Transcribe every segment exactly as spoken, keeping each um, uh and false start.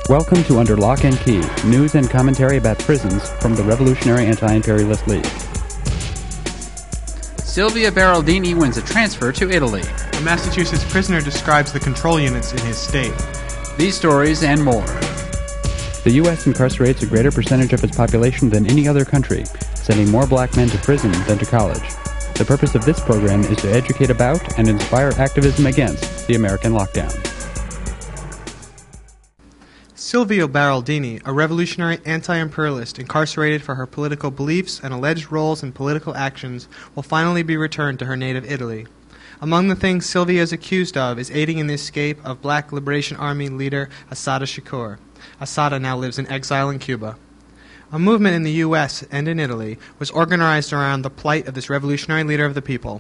Welcome to Under Lock and Key, news and commentary about prisons from the Revolutionary Anti-Imperialist League. Silvia Berardini wins a transfer to Italy. A Massachusetts prisoner describes the control units in his state. These stories and more. The U S incarcerates a greater percentage of its population than any other country, sending more black men to prison than to college. The purpose of this program is to educate about and inspire activism against the American lockdown. Silvia Berardini, a revolutionary anti-imperialist incarcerated for her political beliefs and alleged roles in political actions, will finally be returned to her native Italy. Among the things Silvia is accused of is aiding in the escape of Black Liberation Army leader Assata Shakur. Assata now lives in exile in Cuba. A movement in the U S and in Italy was organized around the plight of this revolutionary leader of the people.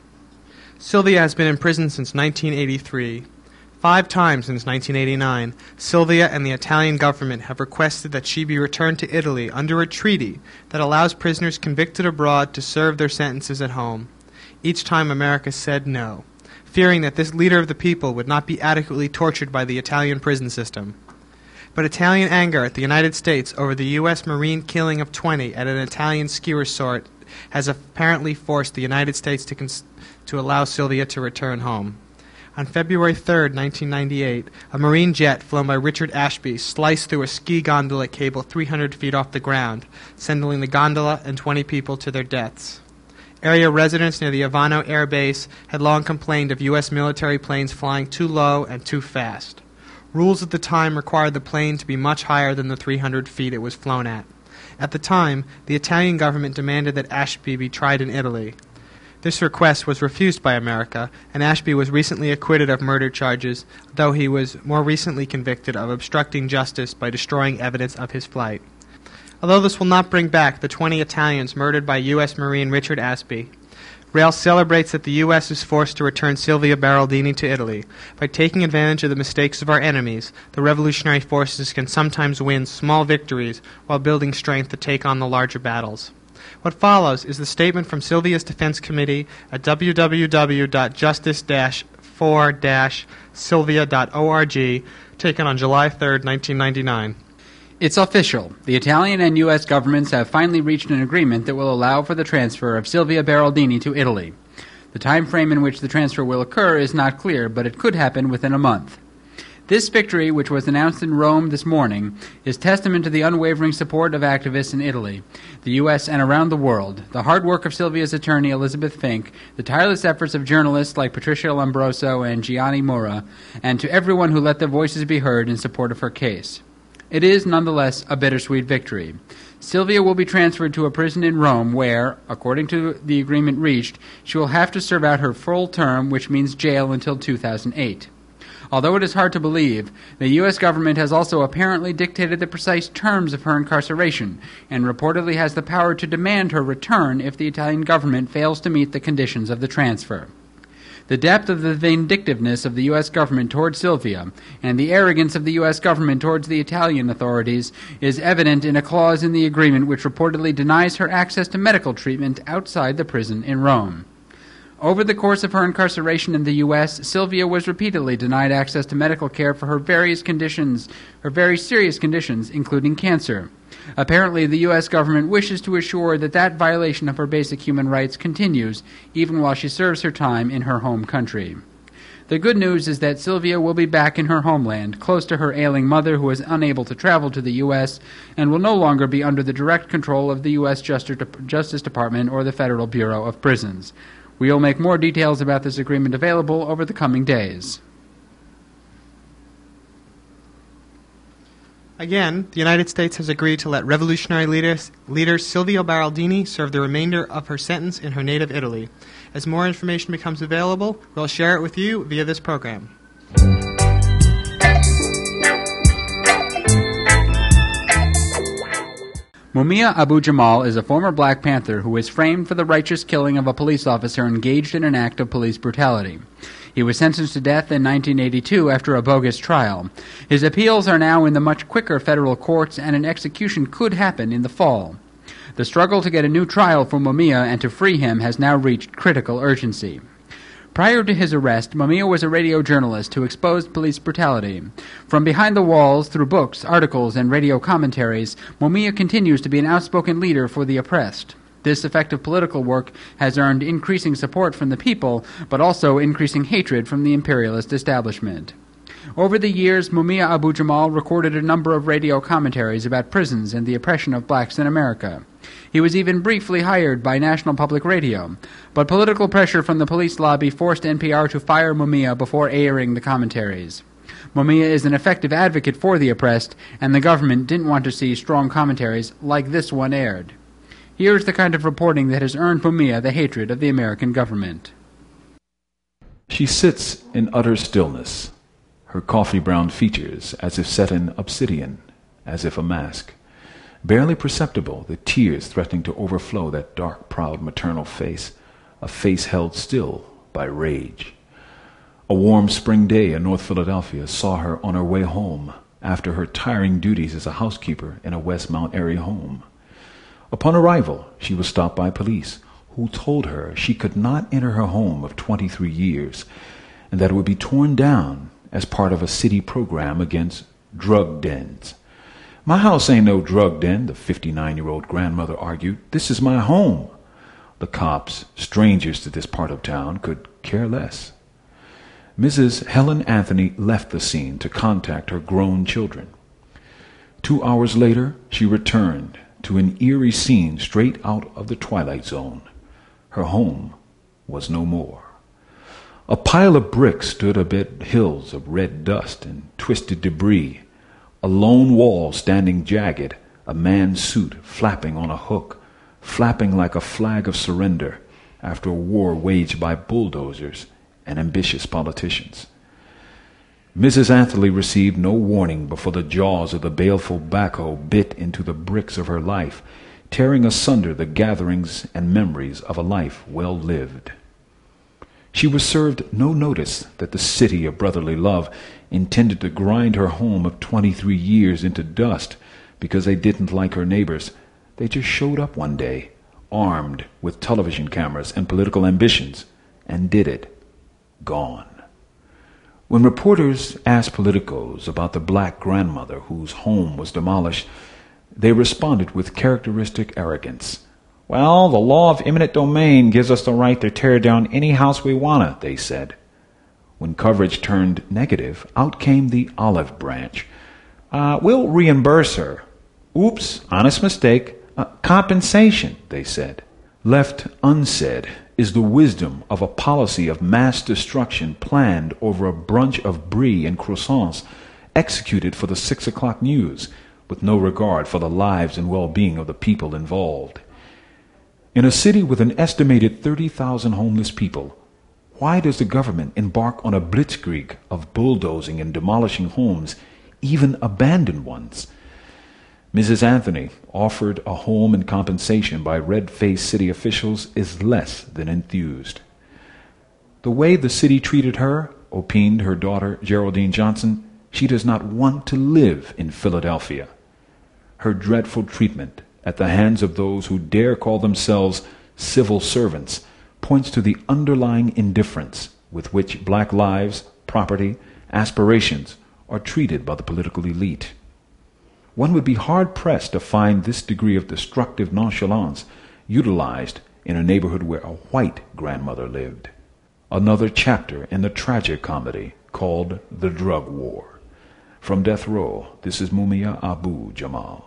Silvia has been in prison since nineteen eighty-three. Five times since nineteen eighty-nine, Silvia and the Italian government have requested that she be returned to Italy under a treaty that allows prisoners convicted abroad to serve their sentences at home. Each time America said no, fearing that this leader of the people would not be adequately tortured by the Italian prison system. But Italian anger at the United States over the U S Marine killing of twenty at an Italian ski resort has apparently forced the United States to, cons- to allow Silvia to return home. On February third, nineteen ninety-eight, a Marine jet flown by Richard Ashby sliced through a ski gondola cable three hundred feet off the ground, sending the gondola and twenty people to their deaths. Area residents near the Ivano Air Base had long complained of U S military planes flying too low and too fast. Rules at the time required the plane to be much higher than the three hundred feet it was flown at. At the time, the Italian government demanded that Ashby be tried in Italy. This request was refused by America, and Ashby was recently acquitted of murder charges, though he was more recently convicted of obstructing justice by destroying evidence of his flight. Although this will not bring back the twenty Italians murdered by U S Marine Richard Ashby, Rail celebrates that the U S is forced to return Silvia Berardini to Italy. By taking advantage of the mistakes of our enemies, the revolutionary forces can sometimes win small victories while building strength to take on the larger battles. What follows is the statement from Silvia's Defense Committee at w w w dot justice dash for dash silvia dot org, taken on July third, nineteen ninety-nine. It's official. The Italian and U S governments have finally reached an agreement that will allow for the transfer of Silvia Berardini to Italy. The time frame in which the transfer will occur is not clear, but it could happen within a month. This victory, which was announced in Rome this morning, is testament to the unwavering support of activists in Italy, the U S, and around the world, the hard work of Silvia's attorney, Elizabeth Fink, the tireless efforts of journalists like Patricia Lombroso and Gianni Mura, and to everyone who let their voices be heard in support of her case. It is, nonetheless, a bittersweet victory. Silvia will be transferred to a prison in Rome where, according to the agreement reached, she will have to serve out her full term, which means jail until two thousand eight. Although it is hard to believe, the U S government has also apparently dictated the precise terms of her incarceration, and reportedly has the power to demand her return if the Italian government fails to meet the conditions of the transfer. The depth of the vindictiveness of the U S government towards Silvia, and the arrogance of the U S government towards the Italian authorities, is evident in a clause in the agreement which reportedly denies her access to medical treatment outside the prison in Rome. Over the course of her incarceration in the U S, Silvia was repeatedly denied access to medical care for her various conditions, her very serious conditions, including cancer. Apparently, the U S government wishes to assure that that violation of her basic human rights continues, even while she serves her time in her home country. The good news is that Silvia will be back in her homeland, close to her ailing mother who is unable to travel to the U S, and will no longer be under the direct control of the U S Justice Department or the Federal Bureau of Prisons. We will make more details about this agreement available over the coming days. Again, the United States has agreed to let revolutionary leader, leader Silvia Berardini serve the remainder of her sentence in her native Italy. As more information becomes available, we'll share it with you via this program. Mumia Abu-Jamal is a former Black Panther who was framed for the righteous killing of a police officer engaged in an act of police brutality. He was sentenced to death in nineteen eighty-two after a bogus trial. His appeals are now in the much quicker federal courts, and an execution could happen in the fall. The struggle to get a new trial for Mumia and to free him has now reached critical urgency. Prior to his arrest, Mumia was a radio journalist who exposed police brutality. From behind the walls, through books, articles, and radio commentaries, Mumia continues to be an outspoken leader for the oppressed. This effective political work has earned increasing support from the people, but also increasing hatred from the imperialist establishment. Over the years, Mumia Abu-Jamal recorded a number of radio commentaries about prisons and the oppression of blacks in America. He was even briefly hired by National Public Radio, but political pressure from the police lobby forced N P R to fire Mumia before airing the commentaries. Mumia is an effective advocate for the oppressed, and the government didn't want to see strong commentaries like this one aired. Here's the kind of reporting that has earned Mumia the hatred of the American government. She sits in utter stillness, her coffee-brown features as if set in obsidian, as if a mask. Barely perceptible, the tears threatening to overflow that dark, proud maternal face, a face held still by rage. A warm spring day in North Philadelphia saw her on her way home after her tiring duties as a housekeeper in a West Mount area home. Upon arrival, she was stopped by police, who told her she could not enter her home of twenty-three years, and that it would be torn down as part of a city program against drug dens. "My house ain't no drug den," the fifty-nine-year-old grandmother argued. "This is my home." The cops, strangers to this part of town, could care less. Missus Helen Anthony left the scene to contact her grown children. Two hours later, she returned to an eerie scene straight out of the Twilight Zone. Her home was no more. A pile of bricks stood amid hills of red dust and twisted debris, a lone wall standing jagged, a man's suit flapping on a hook, flapping like a flag of surrender after a war waged by bulldozers and ambitious politicians. Missus Anthony received no warning before the jaws of the baleful backhoe bit into the bricks of her life, tearing asunder the gatherings and memories of a life well lived. She was served no notice that the city of brotherly love intended to grind her home of twenty-three years into dust because they didn't like her neighbors. They just showed up one day, armed with television cameras and political ambitions, and did it. Gone. When reporters asked politicos about the black grandmother whose home was demolished, they responded with characteristic arrogance. "Well, the law of eminent domain gives us the right to tear down any house we wanna," they said. When coverage turned negative, out came the olive branch. Uh, we'll reimburse her. Oops, honest mistake. Uh, compensation, they said. Left unsaid is the wisdom of a policy of mass destruction planned over a brunch of brie and croissants, executed for the six o'clock news, with no regard for the lives and well-being of the people involved. In a city with an estimated thirty thousand homeless people, why does the government embark on a blitzkrieg of bulldozing and demolishing homes, even abandoned ones? Missus Anthony, offered a home and compensation by red-faced city officials, is less than enthused. The way the city treated her, opined her daughter Geraldine Johnson, she does not want to live in Philadelphia. Her dreadful treatment at the hands of those who dare call themselves civil servants points to the underlying indifference with which black lives, property, aspirations are treated by the political elite. One would be hard-pressed to find this degree of destructive nonchalance utilized in a neighborhood where a white grandmother lived. Another chapter in the tragic comedy called The Drug War. From Death Row, this is Mumia Abu-Jamal.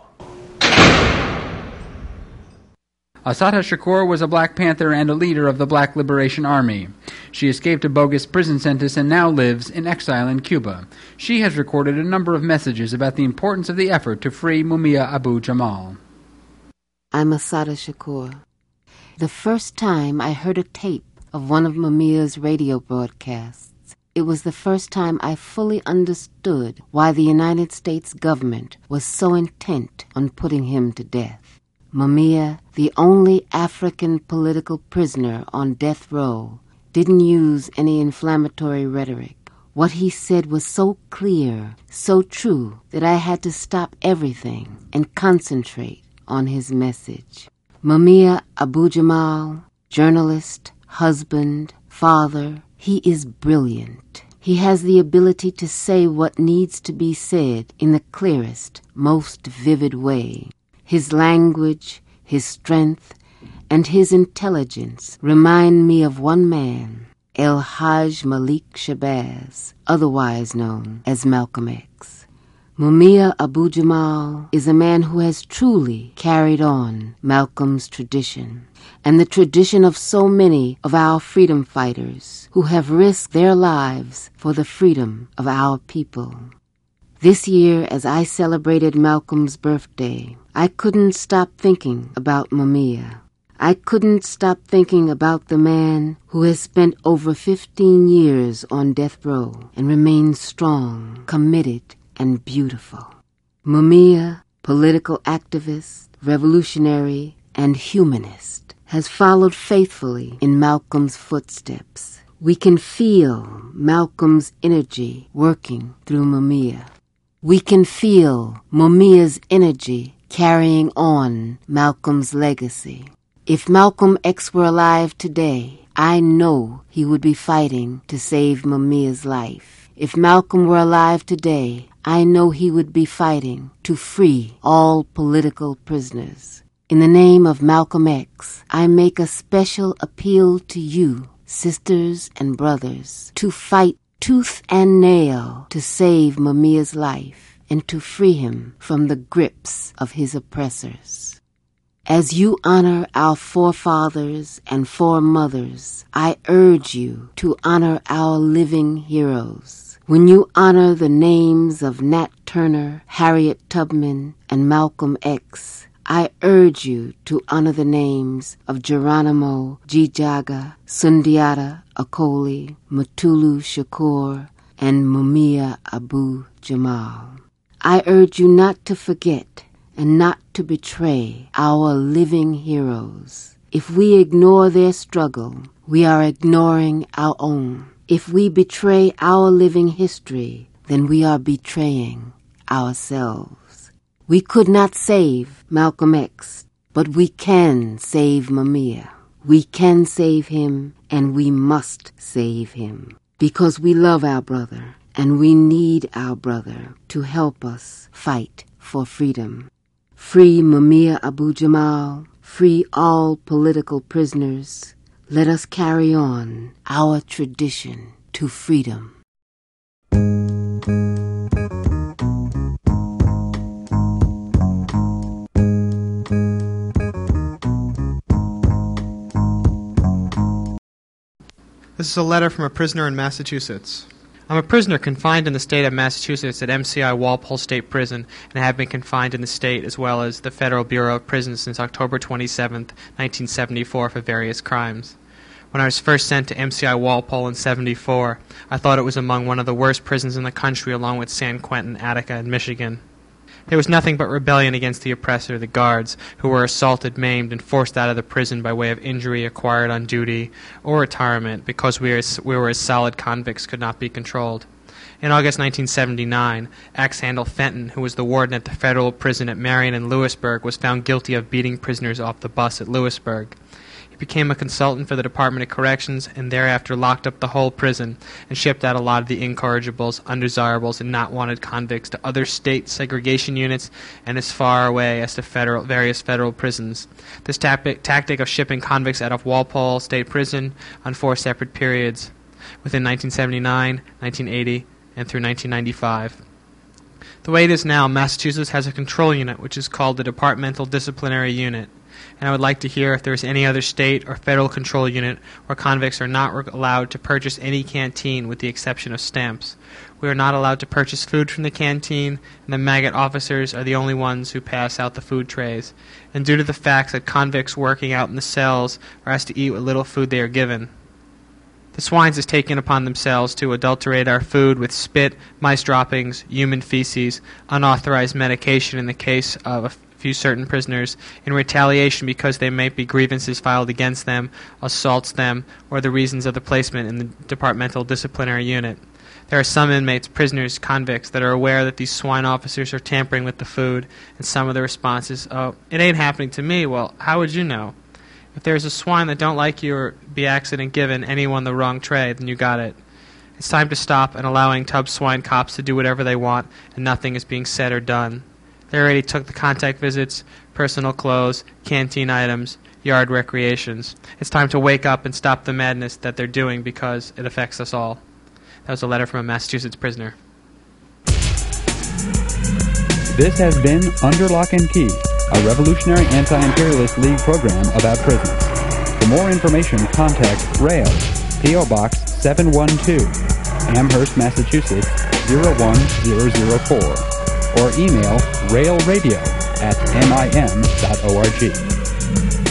Assata Shakur was a Black Panther and a leader of the Black Liberation Army. She escaped a bogus prison sentence and now lives in exile in Cuba. She has recorded a number of messages about the importance of the effort to free Mumia Abu-Jamal. I'm Assata Shakur. The first time I heard a tape of one of Mumia's radio broadcasts, it was the first time I fully understood why the United States government was so intent on putting him to death. Mumia, the only African political prisoner on death row, didn't use any inflammatory rhetoric. What he said was so clear, so true, that I had to stop everything and concentrate on his message. Mumia Abu-Jamal, journalist, husband, father, He is brilliant. He has the ability to say what needs to be said in the clearest, most vivid way. His language, his strength, and his intelligence remind me of one man, El-Hajj Malik Shabazz, otherwise known as Malcolm X. Mumia Abu-Jamal is a man who has truly carried on Malcolm's tradition, and the tradition of so many of our freedom fighters who have risked their lives for the freedom of our people. This year, as I celebrated Malcolm's birthday, I couldn't stop thinking about Mumia. I couldn't stop thinking about the man who has spent over fifteen years on death row and remains strong, committed, and beautiful. Mumia, political activist, revolutionary, and humanist, has followed faithfully in Malcolm's footsteps. We can feel Malcolm's energy working through Mumia. We can feel Mumia's energy carrying on Malcolm's legacy. If Malcolm X were alive today, I know he would be fighting to save Mumia's life. If Malcolm were alive today, I know he would be fighting to free all political prisoners. In the name of Malcolm X, I make a special appeal to you, sisters and brothers, to fight tooth and nail to save Mumia's life and to free him from the grips of his oppressors. As you honor our forefathers and foremothers, I urge you to honor our living heroes. When you honor the names of Nat Turner, Harriet Tubman, and Malcolm X, I urge you to honor the names of Geronimo Gijaga, Sundiata Acoli, Mutulu Shakur, and Mumia Abu-Jamal. I urge you not to forget and not to betray our living heroes. If we ignore their struggle, we are ignoring our own. If we betray our living history, then we are betraying ourselves. We could not save Malcolm X, but we can save Mumia. We can save him, and we must save him, because we love our brother, and we need our brother to help us fight for freedom. Free Mumia Abu-Jamal, free all political prisoners. Let us carry on our tradition to freedom. This is a letter from a prisoner in Massachusetts. I'm a prisoner confined in the state of Massachusetts at M C I Walpole State Prison, and have been confined in the state as well as the Federal Bureau of Prisons since October twenty-seventh, nineteen seventy-four, for various crimes. When I was first sent to M C I Walpole in seventy-four, I thought it was among one of the worst prisons in the country, along with San Quentin, Attica, and Michigan. There was nothing but rebellion against the oppressor, the guards, who were assaulted, maimed, and forced out of the prison by way of injury acquired on duty or retirement because we were, we were as solid convicts could not be controlled. In August nineteen seventy-nine, Axe-Handle Fenton, who was the warden at the federal prison at Marion and Lewisburg, was found guilty of beating prisoners off the bus at Lewisburg. He became a consultant for the Department of Corrections and thereafter locked up the whole prison and shipped out a lot of the incorrigibles, undesirables, and not wanted convicts to other state segregation units and as far away as to federal, various federal prisons. This tactic, tactic of shipping convicts out of Walpole State Prison on four separate periods within nineteen seventy-nine, nineteen eighty, and through nineteen ninety-five. The way it is now, Massachusetts has a control unit which is called the Departmental Disciplinary Unit, and I would like to hear if there is any other state or federal control unit where convicts are not re- allowed to purchase any canteen with the exception of stamps. We are not allowed to purchase food from the canteen, and the maggot officers are the only ones who pass out the food trays, and due to the fact that convicts working out in the cells are asked to eat what little food they are given. The swines has taken upon themselves to adulterate our food with spit, mice droppings, human feces, unauthorized medication in the case of a few certain prisoners, in retaliation because there may be grievances filed against them, assaults them, or the reasons of the placement in the departmental disciplinary unit. There are some inmates, prisoners, convicts, that are aware that these swine officers are tampering with the food, and some of the responses, "Oh, it ain't happening to me." Well, how would you know? If there's a swine that don't like you or be accident given anyone the wrong tray, then you got it. It's time to stop and allowing tub swine cops to do whatever they want and nothing is being said or done. They already took the contact visits, personal clothes, canteen items, yard recreations. It's time to wake up and stop the madness that they're doing because it affects us all. That was a letter from a Massachusetts prisoner. This has been Under Lock and Key, a revolutionary anti-imperialist league program about prisons. For more information, contact RAIL, P O Box seven one two, Amherst, Massachusetts zero one zero zero four, or email railradio at m i m dot org.